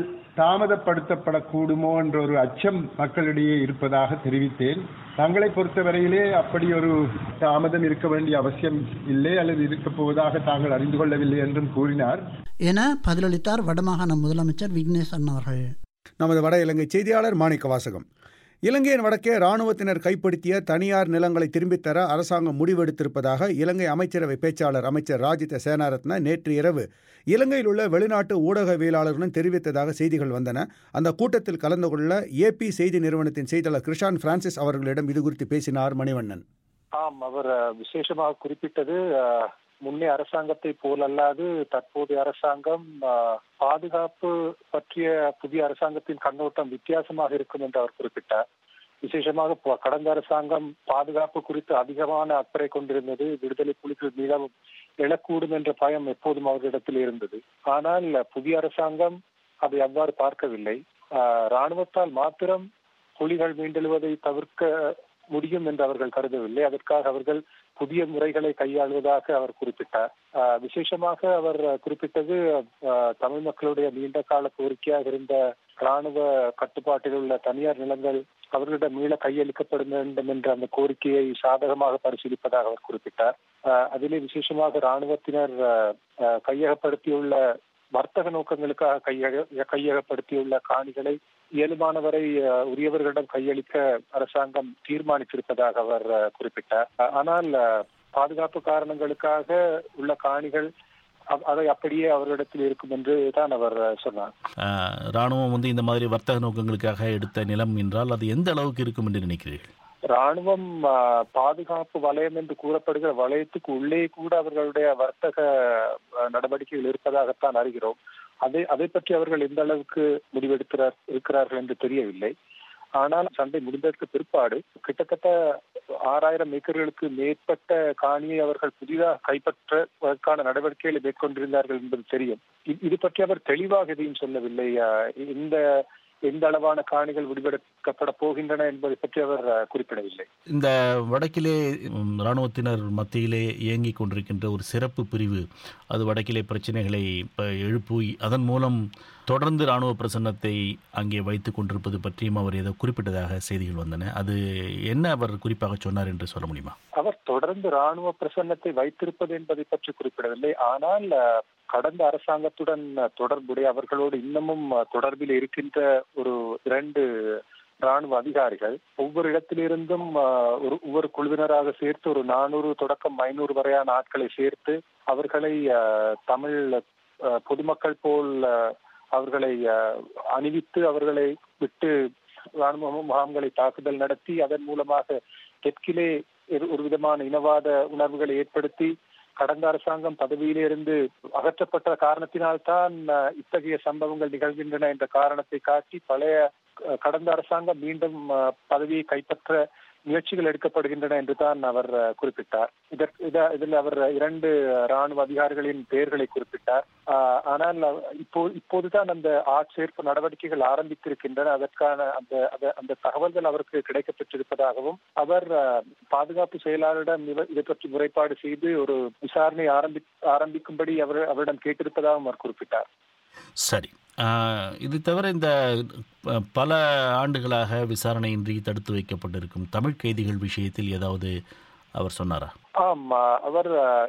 தாமதப்படுத்தப்படக்கூடுமோ என்ற ஒரு அச்சம் மக்களிடையே இருப்பதாக தெரிவித்தேன். தங்களை பொறுத்தவரையிலே அப்படி ஒரு தாமதம் இருக்க வேண்டிய அவசியம் இல்லை அல்லது இருக்கப் போவதாக தாங்கள் அறிந்து கொள்ளவில்லை என்றும் கூறினார் என பதிலளித்தார் வடமாகாண முதலமைச்சர் விக்னேஸ்வரன் அவர்கள். நமது வட இலங்கை செய்தியாளர் மாணிக்க வாசகம். இலங்கையின் வடக்கே இராணுவத்தினர் கைப்படுத்திய தனியார் நிலங்களை திரும்பித் தர அரசாங்கம் முடிவெடுத்திருப்பதாக இலங்கை அமைச்சரவை பேச்சாளர் அமைச்சர் ராஜித சேனாரத்ன நேற்று இரவு இலங்கையில் உள்ள வெளிநாட்டு ஊடகவியலாளர்களுடன் தெரிவித்ததாக செய்திகள் வந்தன. அந்த கூட்டத்தில் கலந்து கொள்ள AP செய்தி நிறுவனத்தின் செய்தியாளர் கிருஷான் பிரான்சிஸ் அவர்களிடம் இது குறித்து பேசினார் மணிவண்ணன். அவர் விசேஷமாக குறிப்பிட்டது முன்னே அரசாங்கத்தை போலல்லாது தற்போதைய அரசாங்கம் பாதுகாப்பு பற்றிய புதிய அரசாங்கத்தின் கண்ணோட்டம் வித்தியாசமாக இருக்கும் என்று அவர் குறிப்பிட்டார். விசேஷமாக கடந்த அரசாங்கம் பாதுகாப்பு குறித்து அதிகமான அக்கறை கொண்டிருந்தது. விடுதலை புலிகள் மீளவும் எழக்கூடும் என்ற பயம் எப்போதும் அவர்களிடத்தில் இருந்தது. ஆனால் புதிய அரசாங்கம் அதை அவ்வாறு பார்க்கவில்லை. இராணுவத்தால் மாத்திரம் புலிகள் மீண்டெழுவதை தவிர்க்க முடியும் என்று அவர்கள் கருதவில்லை. அதற்காக அவர்கள் புதிய முறைகளை கையாளுவதாக அவர் குறிப்பிட்டார். விசேஷமாக அவர் குறிப்பிட்டது தமிழ் மக்களுடைய நீண்ட கால கோரிக்கையாக இருந்த இராணுவ கட்டுப்பாட்டில் உள்ள தனியார் நிலங்கள் அவர்களிடம் மீள கையளிக்கப்பட வேண்டும் என்ற அந்த கோரிக்கையை சாதகமாக பரிசீலிப்பதாக அவர் குறிப்பிட்டார். அதிலே விசேஷமாக இராணுவத்தினர் கையகப்படுத்தியுள்ள வர்த்தக நோக்கங்களுக்காக கையகப்படுத்தியுள்ள காணிகளை இயலுமானவரை உரியவர்களிடம் கையளிக்க அரசாங்கம் தீர்மானித்திருப்பதாக அவர் குறிப்பிட்டார். ஆனால் பாதுகாப்பு காரணங்களுக்காக உள்ள காணிகள் அதை அப்படியே அவர்களிடத்தில் இருக்கும் என்று தான் அவர் சொன்னார். ராணுவம் இந்த மாதிரி வர்த்தக நோக்கங்களுக்காக எடுத்த நிலம் என்றால் அது எந்த அளவுக்கு இருக்கும் என்று நினைக்கிறீர்கள்? ராணுவம் பாதுகாப்பு வலயம் என்று கூறப்படுகிற வலயத்துக்கு உள்ளே கூட அவர்களுடைய வர்த்தக நடவடிக்கைகள் இருப்பதாகத்தான் அறிகிறோம். அதை பற்றி அவர்கள் எந்த அளவுக்கு இருக்கிறார்கள் என்று தெரியவில்லை. ஆனால் சண்டை முடிந்ததற்கு பிற்பாடு கிட்டத்தட்ட 6000 ஏக்கர்களுக்கு மேற்பட்ட காணியை அவர்கள் புதிதாக கைப்பற்றுவதற்கான நடவடிக்கைகளை மேற்கொண்டிருந்தார்கள் என்பது தெரியும். இது பற்றி அவர் தெளிவாக எதையும் சொல்லவில்லை. எந்த அளவான காணிகள் விடுவிக்கப்பட போகின்றன என்பதை பற்றி அவர் குறிப்பிடவில்லை. இந்த வடக்கிலே இராணுவத்தினர் மத்தியிலே இயங்கிக் கொண்டிருக்கின்ற ஒரு சிறப்பு பிரிவு அது வடக்கிலே பிரச்சனைகளை எழுப்பி அதன் மூலம் தொடர்ந்து இராணுவ பிரசன்னத்தை அங்கே வைத்துக் கொண்டிருப்பது பற்றியும் அவர் ஏதோ குறிப்பிட்டதாக செய்திகள் வந்தன. அது என்ன அவர் குறிப்பாக சொன்னார் என்று சொல்ல முடியுமா? அவர் தொடர்ந்து இராணுவ பிரசன்னத்தை வைத்திருப்பது என்பதை பற்றி குறிப்பிடவில்லை. ஆனால் கடந்த அரசாங்கத்துடன் தொடர்புடைய அவர்களோடு இன்னமும் தொடர்பில் இருக்கின்ற ஒரு 2 இராணுவ அதிகாரிகள் ஒவ்வொரு இடத்திலிருந்தும் ஒவ்வொரு குழுவினராக சேர்த்து ஒரு 400 தொடக்கம் 500 வரையான ஆட்களை சேர்த்து அவர்களை தமிழ் பொதுமக்கள் போல் அவர்களை அணிவித்து அவர்களை விட்டு இராணுவ முகாம்களை தாக்குதல் நடத்தி அதன் மூலமாக தெற்கிலே ஒரு விதமான இனவாத உணர்வுகளை ஏற்படுத்தி கடந்த அரசாங்கம் பதவியிலிருந்து அகற்றப்பட்ட காரணத்தினால்தான் இத்தகைய சம்பவங்கள் நிகழ்கின்றன என்ற காரணத்தை காட்டி பழைய கடந்த அரசாங்கம் மீண்டும் பதவியை கைப்பற்ற முயற்சிகள் எடுக்கப்படுகின்றன என்று தான் அவர் குறிப்பிட்டார். இதில் அவர் 2 இராணுவ அதிகாரிகளின் பெயர்களை குறிப்பிட்டார். ஆனால் இப்போதுதான் அந்த ஆட்சேர்ப்பு நடவடிக்கைகள் ஆரம்பித்திருக்கின்றன. அதற்கான அந்த தகவல்கள் அவருக்கு கிடைக்கப்பெற்றிருப்பதாகவும் அவர் பாதுகாப்பு செயலாளரிடம் இதை பற்றி முறைப்பாடு செய்து ஒரு விசாரணை ஆரம்பிக்கும்படி அவரிடம் கேட்டிருப்பதாகவும் அவர் குறிப்பிட்டார். சரி, இது தவிர இந்த பல ஆண்டுகளாக விசாரணையின்றி தடுத்து வைக்கப்பட்டிருக்கும் தமிழ் கைதிகள் விஷயத்தில் ஏதாவது அவர் சொன்னாரா? ஆமா, அவர்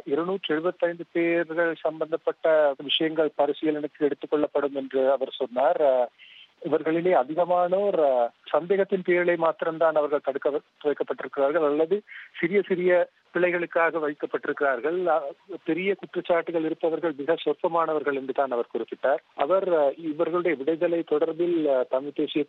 275 பேர்கள் சம்பந்தப்பட்ட விஷயங்கள் பரிசீலனைக்கு எடுத்துக்கொள்ளப்படும் என்று அவர் சொன்னார். இவர்களிலே அதிகமானோர் சந்தேகத்தின் பேரிலே மாத்திரம்தான் அவர்கள் தடுக்க வைக்கப்பட்டிருக்கிறார்கள் அல்லது சிறிய சிறிய பிழைகளுக்காக வைக்கப்பட்டிருக்கிறார்கள். பெரிய குற்றச்சாட்டுகள் இருப்பவர்கள் மிக சொற்பமானவர்கள் என்று தான் அவர் குறிப்பிட்டார். அவர் இவர்களுடைய விடுதலை தொடர்பில் தமிழ் தேசிய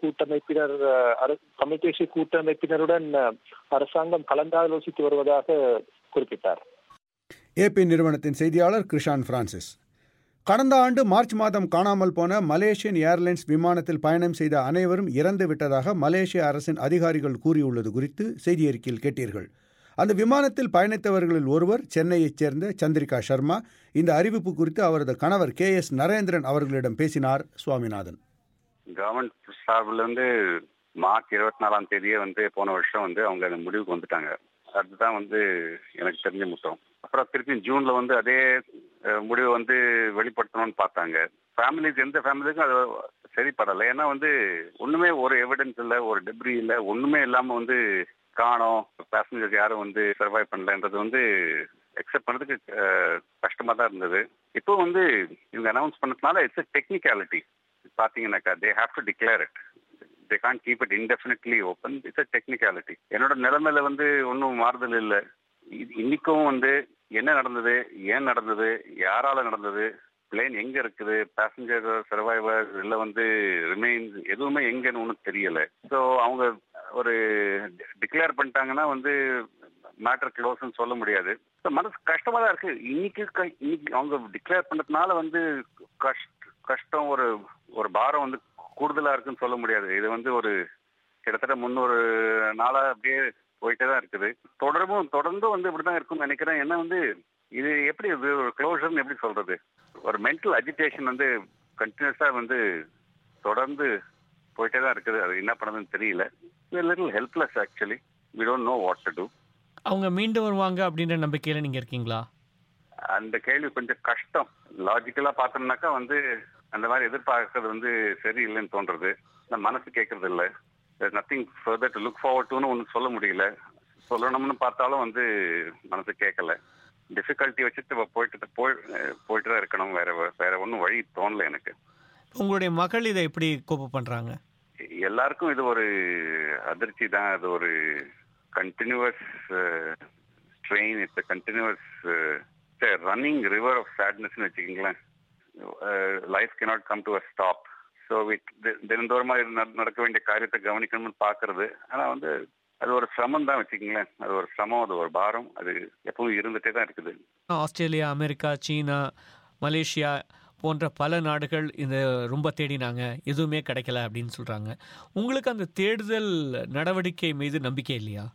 கூட்டமைப்பினருடன் அரசாங்கம் கலந்தாலோசித்து வருவதாக குறிப்பிட்டார். ஏபி நிறுவனத்தின் செய்தியாளர் கிருஷான் பிரான்சிஸ். கடந்த ஆண்டு மார்ச் மாதம் காணாமல் போன மலேசியன் ஏர்லைன்ஸ் விமானத்தில் பயணம் செய்த அனைவரும் இறந்து விட்டதாக மலேசிய அரசின் அதிகாரிகள் கூறியுள்ளது குறித்து செய்தி அறிக்கையில் கேட்டீர்கள். அந்த விமானத்தில் பயணித்தவர்களில் ஒருவர் சென்னையைச் சேர்ந்த சந்திரிகா சர்மா. இந்த அறிவிப்பு குறித்து அவரது கணவர் KS நரேந்திரன் அவர்களிடம் பேசினார் சுவாமிநாதன். கவர்மெண்ட் சார்பிலிருந்து மார்ச் 24ஆம் தேதியே போன வருஷம் அவங்க அந்த முடிவுக்கு வந்துட்டாங்க. அதுதான் எனக்கு தெரிஞ்ச முட்டம். அப்புறம் திருப்பி ஜூன்ல அதே முடிவு வெளிப்படுத்தணும்னு பார்த்தாங்க. எந்த ஃபேமிலிக்கும் அது சரிப்படலை. ஏன்னா ஒண்ணுமே ஒரு எவிடன்ஸ் இல்லை, ஒரு டெப்ரி இல்லை, ஒண்ணுமே இல்லாம காணோம், பேசஞ்சர்ஸ் யாரும் சர்வைவ் பண்ணலன்றது எக்ஸெப்ட் பண்றதுக்கு கஷ்டமா தான் இருந்தது. இப்போ இவங்க அனௌன்ஸ் பண்ணதுனால இட்ஸ் a டெக்னிக்காலிட்டி. பாத்தீங்கன்னாக்கா they have to declare it. They can't keep it indefinitely open. It's a technicality. என்னோட நிலைமையில ஒன்றும் மாறுதல் இல்லை. இன்னைக்கும் என்ன நடந்தது, ஏன் நடந்தது, யாரால நடந்தது, பிளேன் எங்க இருக்குது, பேசஞ்சர் சர்வைவர் இல்ல ரிமைன்ஸ் எதுவுமே எங்கன்னு ஒன்றும் தெரியல. ஸோ அவங்க ஒரு டிக்ளேர் பண்ணிட்டாங்கன்னா மேட்டர் க்ளோஸ்ன்னு சொல்ல முடியாது. மனசு கஷ்டமா தான் இருக்கு. இன்னைக்கு அவங்க டிக்ளேர் பண்ணதுனால வந்து கஷ்டம் ஒரு பாரம் வந்து கூடுதலா இருக்குன்னு சொல்ல முடியாது. இது வந்து ஒரு கிட்டத்தட்ட 300 நாளா அப்படியே போயிட்டே தான் இருக்குது. தொடர்ந்து வந்து இப்படிதான் இருக்கும்னு நினைக்கிறேன். ஏன்னா வந்து இது எப்படி ஒரு க்ளோஷர்னு எப்படி சொல்றது, ஒரு மென்டல் அஜிடேஷன் வந்து கண்டினியூஸா வந்து தொடர்ந்து போயிட்டே தான் இருக்குது. அது என்ன பண்ணதுன்னு தெரியல. Little helpless actually. we don't know what to do. அவங்க மீண்டு வருவாங்க அப்படின்ற நம்பிக்கையில நீங்க இருக்கீங்களா? அந்த கேள்வி கொஞ்சம் கஷ்டம். லாஜிக்கலா பார்த்தோம்னாக்கா வந்து அந்த மாதிரி எதிர்பார்க்கறது வந்து சரியில்லைன்னு தோன்றது. மனசு கேட்கறது இல்லை. Nothing further to look forward டுன்னு ஒன்று சொல்ல முடியல. சொல்லணும்னு பார்த்தாலும் வந்து மனசு கேட்கல. டிஃபிகல்ட்டி வச்சுட்டு போயிட்டு தான் இருக்கணும். வேற ஒன்றும் வழி தோணல எனக்கு. உங்களுடைய மகள் இதை எப்படி கோப்ப பண்றாங்க? எல்லாருக்கும் இது ஒரு அதிர்ச்சி தான். அது ஒரு continuous strain. It's continuous running river of சேட்னஸ்ன்னு வச்சுக்கிங்களேன். Life cannot come to a stop. So தினந்தோறமா நடக்க வேண்டிய காரியத்தை கவனிக்கணும்னு பார்க்கறது. ஆனால் வந்து அது ஒரு சிரமம் தான் வச்சுக்கிங்களேன். அது ஒரு சிரமம், அது ஒரு பாரம், அது எப்பவும் இருந்துகிட்டே தான் இருக்குது. ஆஸ்திரேலியா, அமெரிக்கா, சீனா, மலேசியா போன்ற பல நாடுகள் இந்த ரொம்ப தேடினாங்க, எதுவுமே கிடைக்கல அப்படின்னு சொல்கிறாங்க. உங்களுக்கு அந்த தேடுதல் நடவடிக்கை மீது நம்பிக்கை இல்லையா?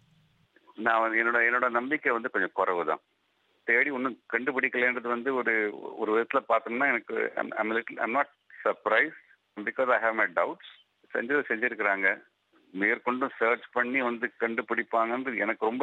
நான் என்னோட நம்பிக்கை வந்து கொஞ்சம் குறைவு தான். தேடி ஒன்றும் கண்டுபிடிக்கலன்றது வந்து ஒரு விதத்தில் பார்த்தோம்னா எனக்கு I'm not surprised because I have my doubts. செஞ்சிருக்கிறாங்க. மேற்கொண்டும் சர்ச் பண்ணி வந்து கண்டுபிடிப்பாங்கன்றது எனக்கு ரொம்ப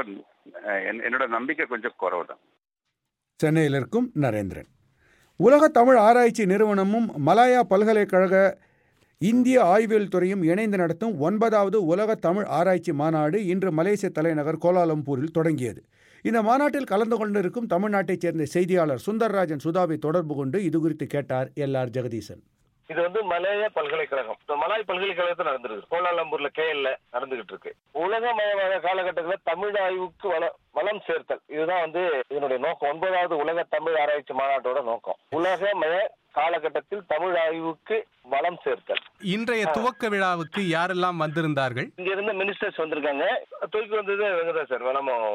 என்னோட நம்பிக்கை கொஞ்சம் குறைவு தான். சென்னையில் இருக்கும் நரேந்திரன். உலக தமிழ் ஆராய்ச்சி நிறுவனமும் மலாயா பல்கலைக்கழக இந்திய ஆய்வியல் துறையும் இணைந்து நடத்தும் 9வது உலக தமிழ் ஆராய்ச்சி மாநாடு இன்று மலேசிய தலைநகர் கோலாலம்பூரில் தொடங்கியது. இந்த மாநாட்டில் கலந்து கொண்டிருக்கும் தமிழ்நாட்டைச் சேர்ந்த செய்தியாளர் சுந்தர்ராஜன் சுதாவை தொடர்பு கொண்டு இது குறித்து கேட்டார் LR ஜெகதீசன். இது வந்து மலாயா பல்கலைக்கழகம், மலாய் பல்கலைக்கழகத்தில் நடந்திருக்கு. கோலாலம்பூர்ல KL நடந்துகிட்டு இருக்கு. உலகமயமான காலகட்டத்தில் தமிழ் ஆய்வுக்கு வளம் சேர்த்தல், இதுதான் வந்து இதனுடைய நோக்கம். 9வது உலக தமிழ் ஆராய்ச்சி மாநாட்டோட நோக்கம். உலகமய காலகட்டத்தில் தமிழ் ஆய்வுக்கு வளம் சேர்த்தல். இன்றைய துவக்க விழாவுக்கு யாரெல்லாம் வந்திருந்தார்கள்? இங்க இருந்த மினிஸ்டர்ஸ் வந்திருக்காங்க. துவக்கி வந்தது இவங்க தான் சார்.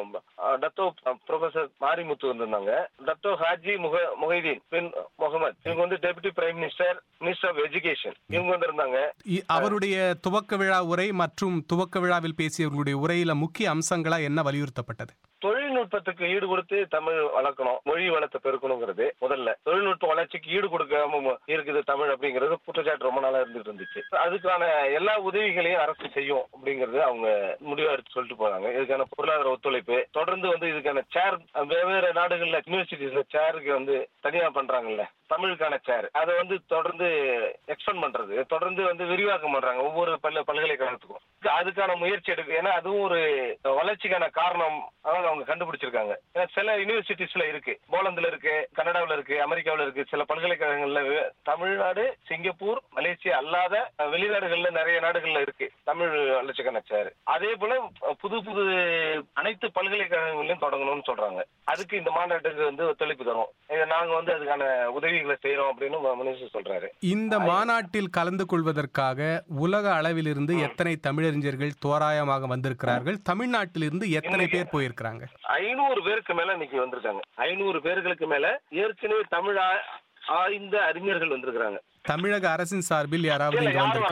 டத்தோ ப்ரொஃபசர் மாரிமுத்து வந்திருந்தாங்க. Dato Haji Muhyiddin bin Mohamed, இவங்க வந்து deputy prime minister, minister of education, இவங்க வந்திருந்தாங்க. அவருடைய துவக்க விழா உரை மற்றும் துவக்க விழாவில் பேசியவர்களுடைய உரையில முக்கிய அம்சங்களா என்ன வலியுறுத்தப்பட்டது? தொழில்நுட்பத்துக்கு ஈடு கொடுத்து தமிழ் வளர்க்கணும், மொழி வளத்தை பெருக்கணுங்கிறது முதல்ல. தொழில்நுட்ப வளர்ச்சிக்கு ஈடு கொடுக்காம இருக்குது தமிழ் அப்படிங்கிறது குற்றச்சாட்டு ரொம்ப நாளா இருந்துட்டு இருந்துச்சு. அதுக்கான எல்லா உதவிகளையும் அரசு செய்யும் அப்படிங்கறது அவங்க முடிவா எடுத்து சொல்லிட்டு போறாங்க. இதுக்கான பொருளாதார ஒத்துழைப்பு தொடர்ந்து வந்து இதுக்கான சேர் வெவ்வேறு நாடுகள்ல யூனிவர்சிட்டிஸ்ல சேருக்கு வந்து தனியா பண்றாங்கல்ல, தமிழுக்கான சேர், அதை வந்து தொடர்ந்து எக்ஸ்பெண்ட் பண்றது, தொடர்ந்து வந்து விரிவாக்கம் பண்றாங்க ஒவ்வொரு பல்கலைக்கழகத்துக்கும். அதுக்கான முயற்சி எடுக்கு. ஏன்னா அதுவும் ஒரு வளர்ச்சிக்கான காரணம் அவங்க கண்டுபிடிச்சிருக்காங்க. சில யூனிவர்சிட்டிஸ்ல இருக்கு, போலந்துல இருக்கு, கனடாவில் இருக்கு, அமெரிக்காவில் இருக்கு, சில பல்கலைக்கழகங்கள்ல தமிழ்நாடு, சிங்கப்பூர், மலேசியா அல்லாத வெளிநாடுகள்ல நிறைய நாடுகள்ல இருக்கு தமிழ் வளர்ச்சிக்கான சேர். அதே போல புது புது அனைத்து பல்கலைக்கழகங்களையும் தொடங்கணும்னு சொல்றாங்க. அதுக்கு இந்த மாநாட்டுக்கு வந்து ஒத்துழைப்பு தரும். நாங்க வந்து அதுக்கான உதவிகளை செய்யறோம் அப்படின்னு மினிஸ்டர் சொல்றாரு. இந்த மாநாட்டில் கலந்து கொள்வதற்காக உலக அளவிலிருந்து எத்தனை தமிழறிஞர்கள் தோராயமாக வந்திருக்கிறார்கள்? தமிழ்நாட்டிலிருந்து எத்தனை பேர் போயிருக்கிறாங்க? 500 பேருக்கு மேல இன்னைக்கு வந்திருக்காங்க. 500 பேர்களுக்கு மேல ஏற்கனவே தமிழ் ஆய்ந்த அறிஞர்கள் வந்திருக்கிறாங்க. தமிழக அரசின் சார்பில் யாராவது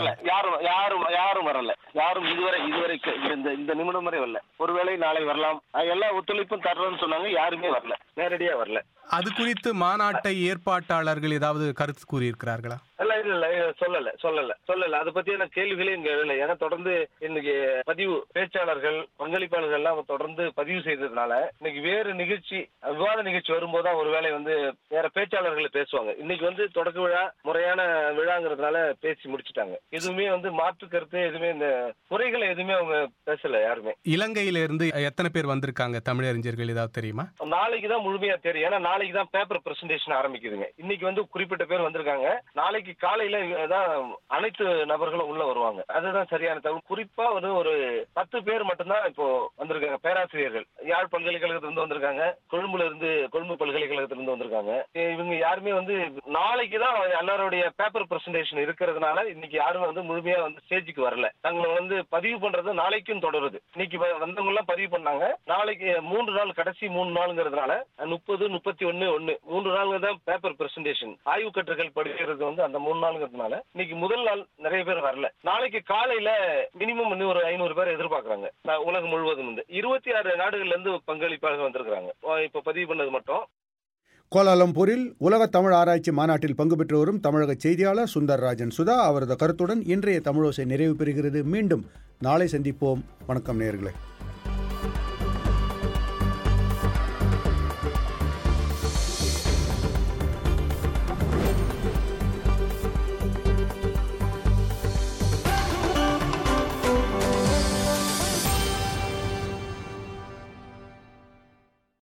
யாரும் வரல. யாரும் இதுவரைக்கு இந்த நிமிடம் வரை வரல. ஒருவேளை நாளை வரலாம். எல்லா ஒத்துழைப்பும் தர்றோம்னு சொன்னாங்க. யாருமே வரல, நேரடியா வரல. அது குறித்து மாநாட்டை ஏற்பாட்டாளர்கள் ஏதாவது கருத்து கூறியிருக்கிறார்களா? இல்ல சொல்லல. அதை பத்தியான கேள்விகளே இங்க இல்லை. ஏன்னா தொடர்ந்து இன்னைக்கு பதிவு பேச்சாளர்கள், பங்களிப்பாளர்கள் எல்லாம் தொடர்ந்து பதிவு செய்ததுனால இன்னைக்கு வேறு நிகழ்ச்சி, விவாத நிகழ்ச்சி வரும்போதுதான் ஒருவேளை வந்து வேற பேச்சாளர்கள் பேசுவாங்க. இன்னைக்கு வந்து தொடக்க விழா முறையான விழாங்கிறதுனால பேசி முடிச்சுட்டாங்க. எதுவுமே வந்து மாற்று கருத்து எதுவுமே, இந்த குறைகளை எதுவுமே அவங்க பேசல யாருமே. இலங்கையில இருந்து எத்தனை பேர் வந்திருக்காங்க தமிழறிஞர்கள் ஏதாவது தெரியுமா? நாளைக்கு தான் முழுமையா தெரியும். ஏன்னா நாளைக்கு தான் பேப்பர் பிரசன்டேஷன் ஆரம்பிக்குதுங்க. இன்னைக்கு வந்து குறிப்பிட்ட பேர் வந்திருக்காங்க. நாளைக்கு காலையில தான் அனைத்து நபர்களும் உள்ள வருவாங்க. அதுதான் சரியான தகவல். குறிப்பா ஒரு 10 பேர் மட்டும்தான் இப்போ வந்திருக்காங்க. பேராசிரியர்கள் யாழ் பல்கலைக்கழகத்திலிருந்து வந்திருக்காங்க, கொழும்பு பல்கலைக்கழகத்திலிருந்து வந்திருக்காங்க. இவங்க யாருமே வந்து நாளைக்கு தான் எல்லாருடைய பேப்பர் பிரசன்டேஷன் இருக்கிறதுனால இன்னைக்கு யாரும் முழுமையா ஸ்டேஜுக்கு வரல. தங்களை பதிவு பண்றது நாளைக்கும் தொடருது. இன்னைக்கு வந்தவங்க எல்லாம் பதிவு பண்ணாங்க. நாளைக்கு 3 நாள், கடைசி 3 நாளுங்கிறதுனால 30, 31, 3 நாளுங்க தான் பேப்பர் பிரசன்டேஷன். ஆய்வு கட்டுரைகள் படிக்கிறது அந்த 3 நாளுங்கிறதுனால இன்னைக்கு முதல் நாள் நிறைய பேர் வரல. நாளைக்கு காலையில மினிமம் ஒரு 500 பேர் எதிர்பார்க்கறாங்க. உலகம் முழுவதும் 26 நாடுகள்ல இருந்து பங்களிப்பாக வந்திருக்காங்க. இப்ப பதிவு பண்ணது மட்டும். கோலாலம்பூரில் உலக தமிழ் ஆராய்ச்சி மாநாட்டில் பங்கு பெற்று வரும் தமிழக செய்தியாளர் சுந்தர்ராஜன் சுதா அவரது கருத்துடன் இன்றைய தமிழோசை நிறைவு பெறுகிறது. மீண்டும் நாளை சந்திப்போம். வணக்கம் நேயர்களே.